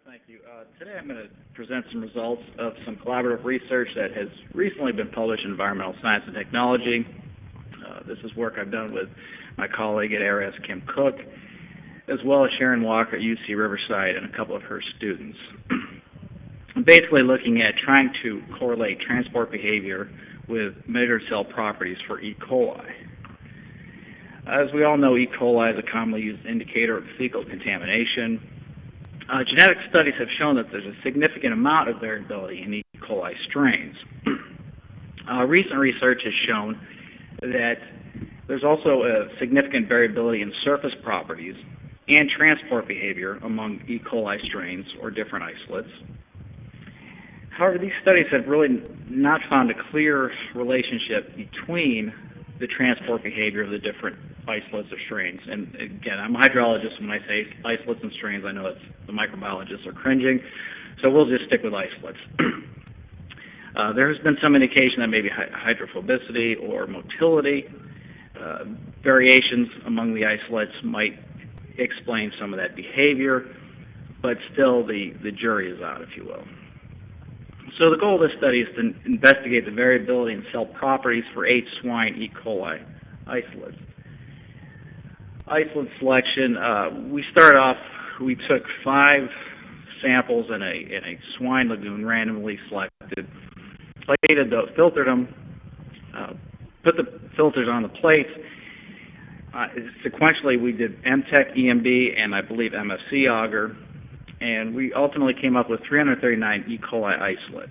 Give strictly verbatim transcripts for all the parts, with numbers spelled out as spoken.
Thank you. Uh, today I'm going to present some results of some collaborative research that has recently been published in Environmental Science and Technology. Uh, this is work I've done with my colleague at ARES, Kim Cook, as well as Sharon Walker at U C Riverside and a couple of her students. Basically looking at trying to correlate transport behavior with measured cell properties for E. coli. As we all know, E. coli is a commonly used indicator of fecal contamination. Uh, genetic studies have shown that there's a significant amount of variability in E. coli strains. Uh, recent research has shown that there's also a significant variability in surface properties and transport behavior among E. coli strains or different isolates. However, these studies have really not found a clear relationship between the transport behavior of the different isolates or strains. And again, I'm a hydrologist. When I say isolates and strains, I know it's, the microbiologists are cringing, so we'll just stick with isolates. uh, there has been some indication that maybe hydrophobicity or motility uh, variations among the isolates might explain some of that behavior, but still the, the jury is out, if you will. So the goal of this study is to investigate the variability in cell properties for eight swine E. coli isolates. Isolate selection, uh, we started off, we took five samples in a, in a swine lagoon, randomly selected, plated those, filtered them, uh, put the filters on the plates. Uh, sequentially, we did M TEC, E M B, and I believe M F C agar. And we ultimately came up with three hundred thirty-nine E. coli isolates.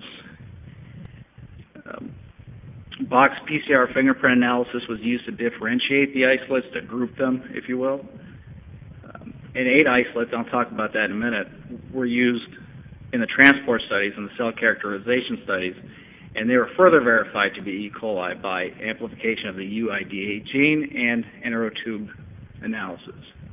Um, box P C R fingerprint analysis was used to differentiate the isolates, to group them, if you will. Um, and eight isolates, I'll talk about that in a minute, were used in the transport studies and the cell characterization studies, and they were further verified to be E. coli by amplification of the U I D eight gene and interotube analysis.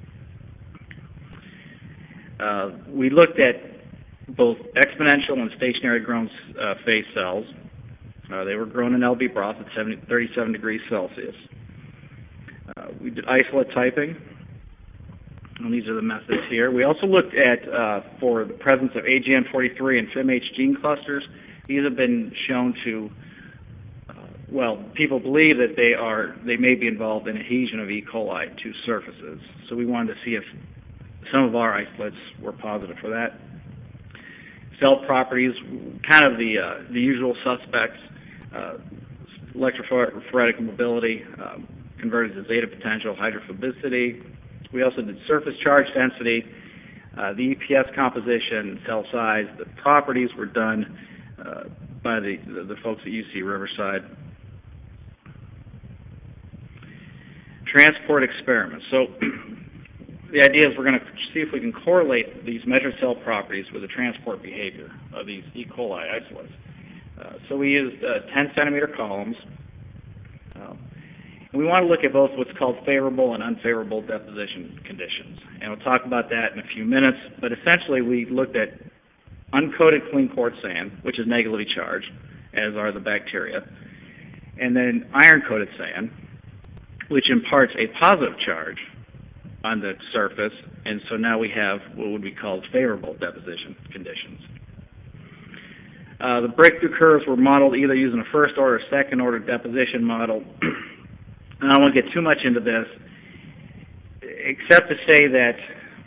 Uh, we looked at both exponential and stationary grown uh, phase cells. Uh, they were grown in L B broth at thirty-seven degrees Celsius. Uh, we did isolate typing, and these are the methods here. We also looked at, uh, for the presence of A G N forty-three and F I M H gene clusters. These have been shown to, uh, well, people believe that they are, they may be involved in adhesion of E. coli to surfaces. So we wanted to see if some of our isolates were positive for that. Cell properties, kind of the uh, the usual suspects: uh, electrophoretic mobility, um, converted to zeta potential, hydrophobicity. We also did surface charge density, uh, the E P S composition, cell size. The properties were done uh, by the, the the folks at U C Riverside. Transport experiments. So. The idea is we're going to see if we can correlate these measured cell properties with the transport behavior of these E. coli isolates. Uh, so we used uh, ten centimeter columns. Um, and we want to look at both what's called favorable and unfavorable deposition conditions. And we'll talk about that in a few minutes. But essentially, we looked at uncoated clean quartz sand, which is negatively charged, as are the bacteria, and then iron-coated sand, which imparts a positive charge on the surface, and so now we have what would be called favorable deposition conditions. Uh, the breakthrough curves were modeled either using a first order or second order deposition model. And I don't want to get too much into this, except to say that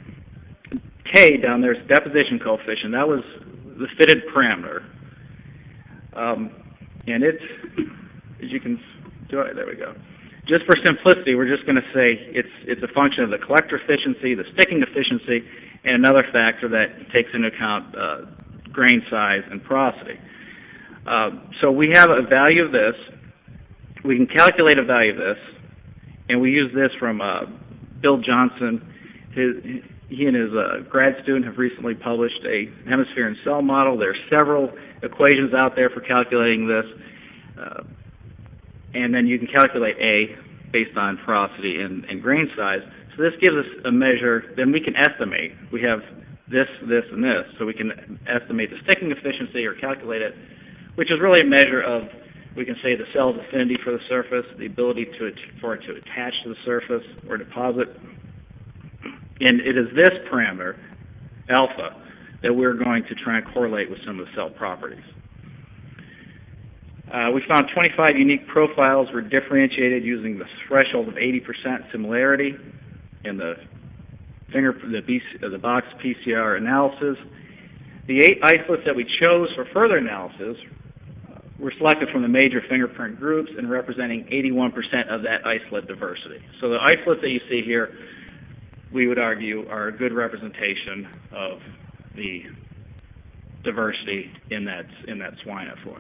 K down there is deposition coefficient. That was the fitted parameter. Um, and it's, as you can, do it, there we go. Just for simplicity, we're just going to say it's it's a function of the collector efficiency, the sticking efficiency, and another factor that takes into account uh, grain size and porosity. Uh, so we have a value of this. We can calculate a value of this, and we use this from uh, Bill Johnson. His, he and his uh, grad student have recently published a hemisphere and cell model. There are several equations out there for calculating this. Uh, And then you can calculate A based on porosity and, and grain size. So this gives us a measure. Then we can estimate. We have this, this, and this. So we can estimate the sticking efficiency or calculate it, which is really a measure of, we can say, the cell's affinity for the surface, the ability to for it to attach to the surface or deposit. And it is this parameter, alpha, that we're going to try and correlate with some of the cell properties. Uh, we found twenty-five unique profiles were differentiated using the threshold of eighty percent similarity in the finger, the, B C, uh, the box P C R analysis. The eight isolates that we chose for further analysis uh, were selected from the major fingerprint groups and representing eighty-one percent of that isolate diversity. So the isolates that you see here, we would argue, are a good representation of the diversity in that in that swine effluent.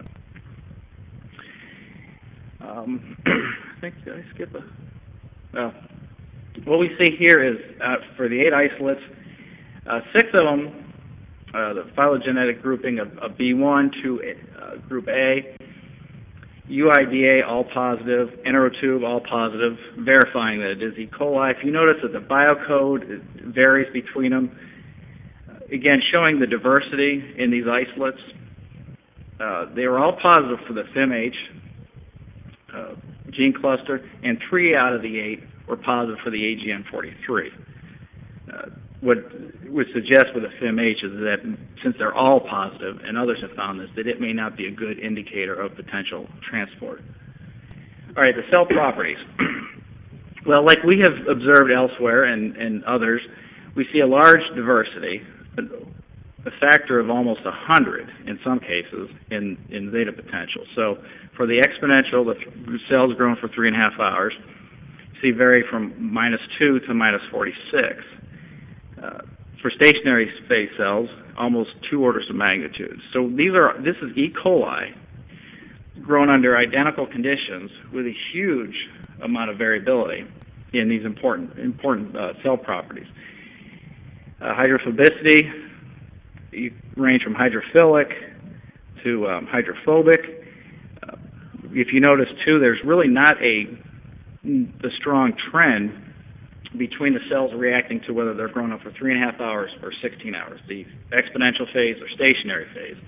Um, I think, did I skip a? Well, what we see here is uh, for the eight isolates, uh, six of them, uh, the phylogenetic grouping of, of B one to uh, group A, U I D A all positive, Enterotube all positive, verifying that it is E. coli. If you notice that the biocode varies between them, again, showing the diversity in these isolates. Uh, they were all positive for the F I M H uh, gene cluster, and three out of the eight were positive for the A G N forty-three. Uh, what would suggest with the F I M H is that since they're all positive, and others have found this, that it may not be a good indicator of potential transport. All right, the cell properties. Well, like we have observed elsewhere and, and others, we see a large diversity, a factor of almost one hundred in some cases in, in zeta potential. So for the exponential, the th cells grown for three and a half hours, you see vary from minus two to minus forty-six. Uh, for stationary phase cells, almost two orders of magnitude. So these are, this is E. coli grown under identical conditions with a huge amount of variability in these important, important uh, cell properties. Uh, hydrophobicity, you range from hydrophilic to um, hydrophobic. Uh, if you notice too, there's really not a, a strong trend between the cells reacting to whether they're grown up for three and a half hours or sixteen hours, the exponential phase or stationary phase.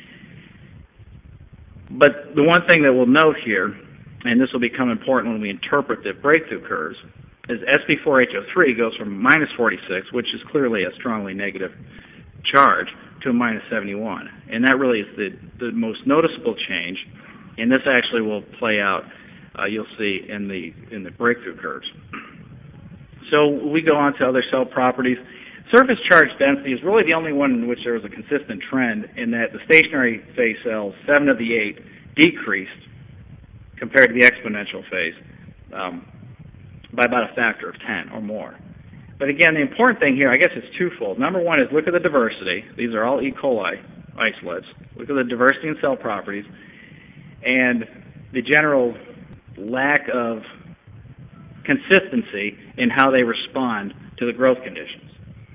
But the one thing that we'll note here, and this will become important when we interpret the breakthrough curves, is S P four H O three goes from minus forty-six, which is clearly a strongly negative charge, to a minus seventy-one. And that really is the, the most noticeable change, and this actually will play out, uh, you'll see, in the, in the breakthrough curves. So we go on to other cell properties. Surface charge density is really the only one in which there was a consistent trend, in that the stationary phase cells, seven of the eight, decreased compared to the exponential phase um, by about a factor of ten or more. But again, the important thing here, I guess, is twofold. Number one is look at the diversity. These are all E. coli isolates. Look at the diversity in cell properties and the general lack of consistency in how they respond to the growth conditions.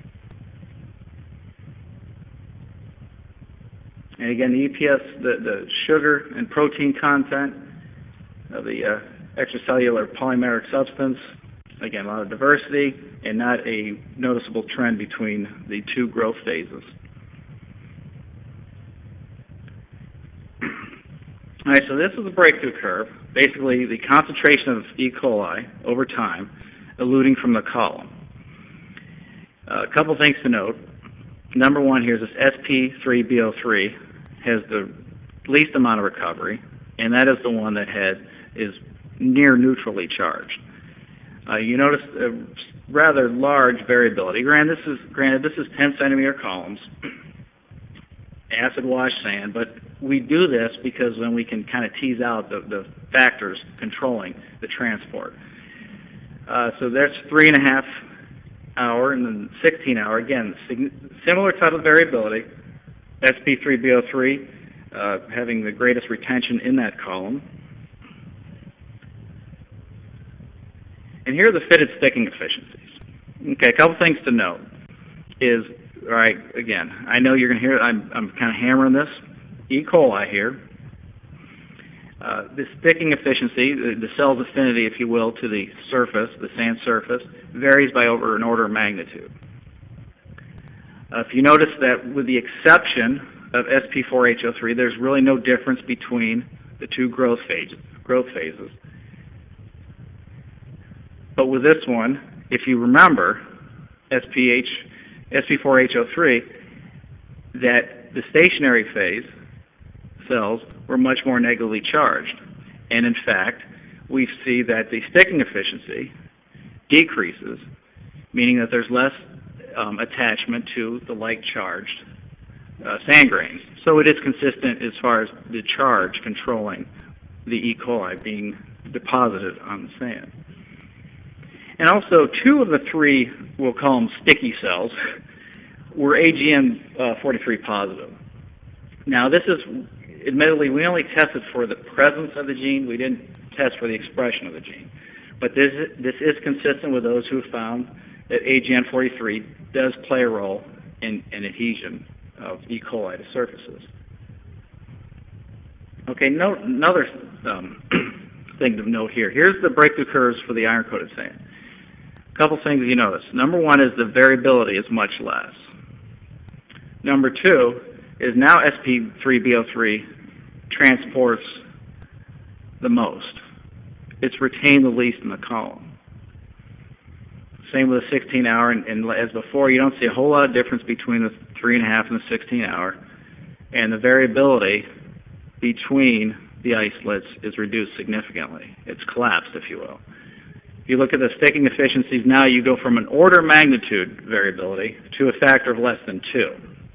And again, the E P S, the, the sugar and protein content of the uh, extracellular polymeric substance, again, a lot of diversity and not a noticeable trend between the two growth phases. All right, so this is a breakthrough curve, basically the concentration of E. coli over time, eluting from the column. Uh, a couple things to note. Number one here is this S P three B O three has the least amount of recovery, and that is the one that had is near neutrally charged. Uh, you notice a rather large variability. Granted, this is granted this is ten centimeter columns, acid wash sand, but we do this because then we can kind of tease out the, the factors controlling the transport. Uh, so that's three and a half hour and then sixteen hour. Again, similar type of variability. S P three B O three uh, having the greatest retention in that column. And here are the fitted sticking efficiencies. Okay, a couple things to note is, all right, again, I know you're going to hear, I'm, I'm kind of hammering this, E. coli here. Uh, the sticking efficiency, the, the cell's affinity, if you will, to the surface, the sand surface, varies by over an order of magnitude. Uh, if you notice that with the exception of S P four H O three, there's really no difference between the two growth phases. Growth phases. But with this one, if you remember, S P four H O three, that the stationary phase cells were much more negatively charged. And in fact, we see that the sticking efficiency decreases, meaning that there's less um, attachment to the like-charged uh, sand grains. So it is consistent as far as the charge controlling the E. coli being deposited on the sand. And also, two of the three, we'll call them sticky cells, were A G N forty-three positive. Now, this is, admittedly, we only tested for the presence of the gene. We didn't test for the expression of the gene. But this is, this is consistent with those who found that A G N forty-three does play a role in, in adhesion of E. coli to surfaces. Okay, note, another um, thing to note here. Here's the breakthrough curves for the iron-coated sand. A couple things you notice. Number one is the variability is much less. Number two is now S P three B O three transports the most. It's retained the least in the column. Same with the sixteen hour, and, and as before, you don't see a whole lot of difference between the three and a half and the sixteen hour, and the variability between the isolates is reduced significantly. It's collapsed, if you will. If you look at the sticking efficiencies now, you go from an order of magnitude variability to a factor of less than two.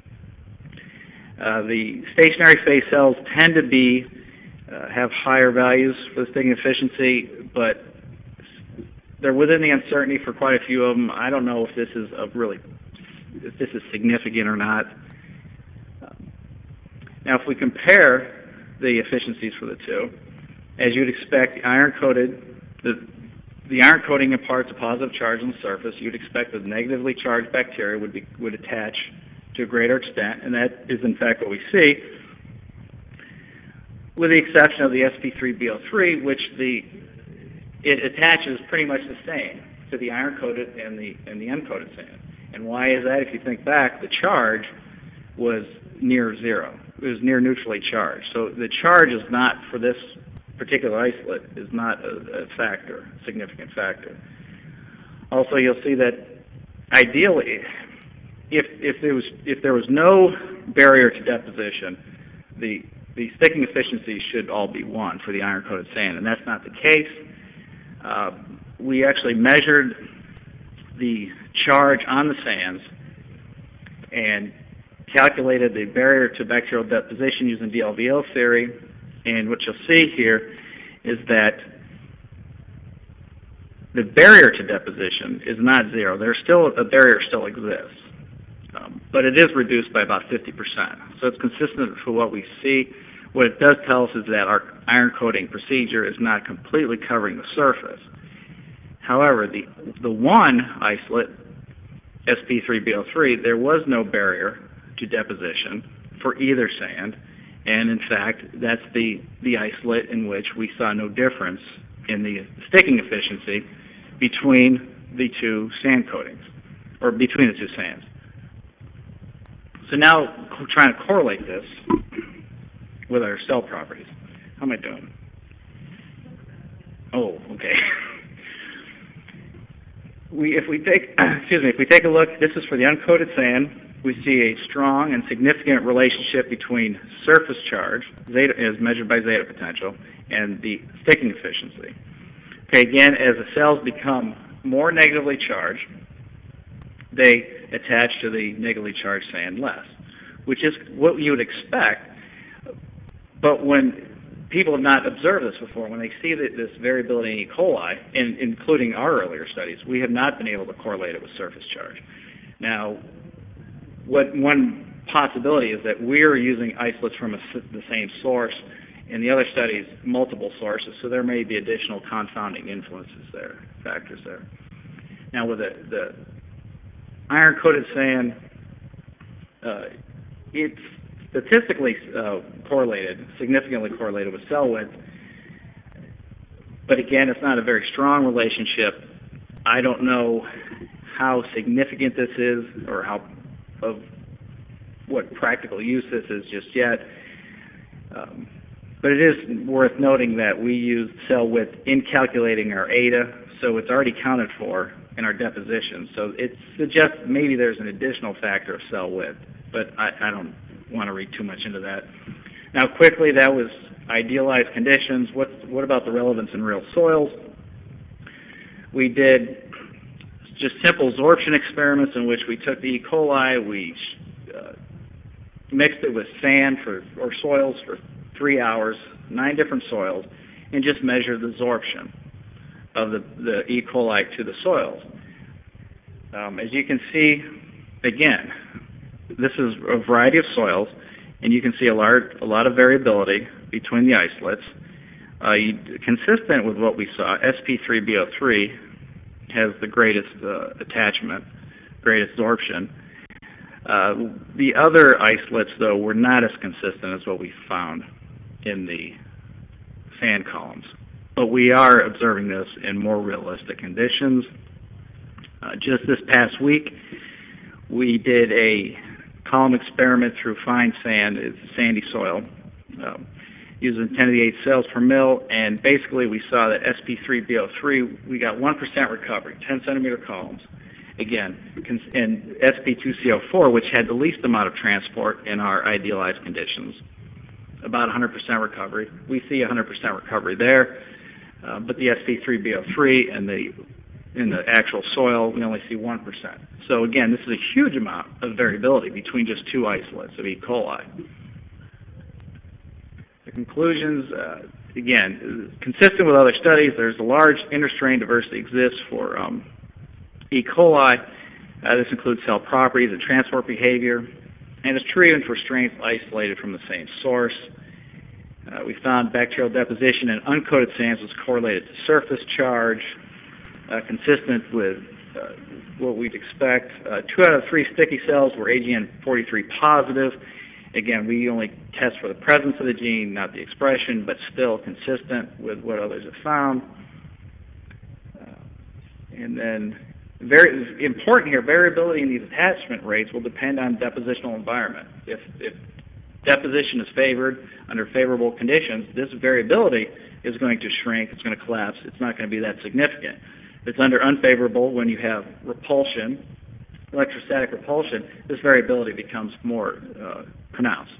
Uh, the stationary phase cells tend to be uh, have higher values for the sticking efficiency, but they're within the uncertainty for quite a few of them. I don't know if this is a really if this is significant or not. Um, now, if we compare the efficiencies for the two, as you'd expect, iron-coated, the, the iron coating imparts a positive charge on the surface. You'd expect that negatively charged bacteria would be would attach to a greater extent, and that is in fact what we see, with the exception of the S P three B O three, which the it attaches pretty much the same to the iron-coated and the and the uncoated sand. And why is that? If you think back, the charge was near zero. It was near neutrally charged. So the charge is not, for this particular isolate, is not a, a factor, significant factor. Also, you'll see that ideally, if if there was if there was no barrier to deposition, the the sticking efficiency should all be one for the iron-coated sand, and that's not the case. Uh, we actually measured the charge on the sands and calculated the barrier to bacterial deposition using D L V O theory, and what you'll see here is that the barrier to deposition is not zero. There's still a barrier still exists, um, but it is reduced by about fifty percent. So it's consistent with what we see. What it does tell us is that our iron coating procedure is not completely covering the surface. However, the the one isolate, S P three B O three, there was no barrier to deposition for either sand, and in fact, that's the, the isolate in which we saw no difference in the sticking efficiency between the two sand coatings, or between the two sands. So now, we're trying to correlate this with our cell properties. How am I doing? Oh, okay. We, if we take, excuse me, if we take a look, this is for the uncoated sand. We see a strong and significant relationship between surface charge, zeta, as measured by zeta potential, and the sticking efficiency. Okay, again, as the cells become more negatively charged, they attach to the negatively charged sand less, which is what you would expect. But when people have not observed this before, when they see that this variability in E. coli, in, including our earlier studies, we have not been able to correlate it with surface charge. Now, what one possibility is that we're using isolates from a, the same source, in the other studies, multiple sources, so there may be additional confounding influences there, factors there. Now, with the, the iron-coated sand, uh, it's statistically uh, correlated, significantly correlated with cell width, but again, it's not a very strong relationship. I don't know how significant this is or how of what practical use this is just yet, um, but it is worth noting that we used cell width in calculating our A D A, so it's already counted for in our deposition. So it suggests maybe there's an additional factor of cell width but I, I don't want to read too much into that. Now, quickly, that was idealized conditions. What, what about the relevance in real soils? We did just simple absorption experiments in which we took the E. coli, we uh, mixed it with sand for, or soils for three hours, nine different soils, and just measured the absorption of the, the E. coli to the soils. Um, as you can see, again, this is a variety of soils, and you can see a, large, a lot of variability between the isolates. Uh, you, consistent with what we saw, S P three B O three has the greatest uh, attachment, greatest absorption. Uh, the other isolates, though, were not as consistent as what we found in the sand columns. But we are observing this in more realistic conditions. Uh, just this past week, we did a column experiment through fine sand, it's sandy soil, um, using ten to the eighth cells per mil, and basically we saw that S P three B O three, we got one percent recovery, ten centimeter columns. Again, and S P two C O four, which had the least amount of transport in our idealized conditions, about one hundred percent recovery. We see one hundred percent recovery there, uh, but the S P three B O three and the in the actual soil, we only see one percent. So again, this is a huge amount of variability between just two isolates of E. coli. The conclusions, uh, again, consistent with other studies, there's a large interstrain diversity exists for um, E. coli. Uh, this includes cell properties and transport behavior, and it's true even for strains isolated from the same source. Uh, we found bacterial deposition in uncoated sands was correlated to surface charge, uh, consistent with uh, what we'd expect. Uh, two out of three sticky cells were A G N forty-three positive. Again, we only test for the presence of the gene, not the expression, but still consistent with what others have found. Uh, and then, very important here, variability in these attachment rates will depend on depositional environment. If, if deposition is favored under favorable conditions, this variability is going to shrink, it's going to collapse, it's not going to be that significant. If it's under unfavorable, when you have repulsion, electrostatic repulsion, this variability becomes more uh, pronounced.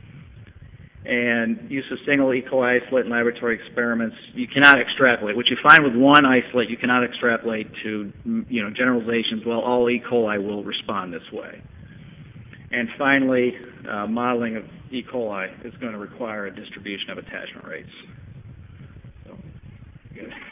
And use of single E. coli isolate in laboratory experiments, you cannot extrapolate. What you find with one isolate, you cannot extrapolate to, you know, generalizations, well, all E. coli will respond this way. And finally, uh, modeling of E. coli is going to require a distribution of attachment rates. So, good.